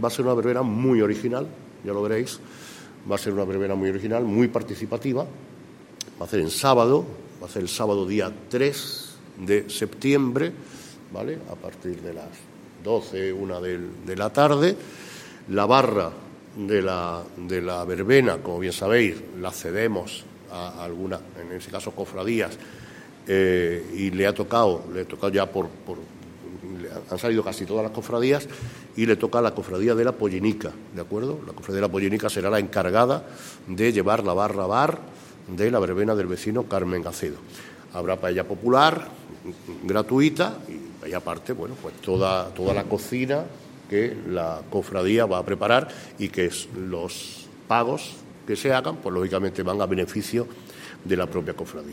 va a ser una verbena muy original, ya lo veréis. Va a ser una verbena muy original, muy participativa. Va a ser en sábado, va a ser el sábado día 3 de septiembre, ¿vale? A partir de las 12, 1 de la tarde. La barra de la verbena, como bien sabéis, la cedemos a algunas, en ese caso cofradías, y le ha tocado ya han salido casi todas las cofradías y le toca a la cofradía de la Pollenica, ¿de acuerdo? La cofradía de la Pollenica será la encargada de llevar la barra bar de la verbena del vecino Carmen Gacedo. Habrá paella popular gratuita y aparte, bueno, pues toda la cocina que la cofradía va a preparar y que los pagos que se hagan, pues lógicamente van a beneficio de la propia cofradía.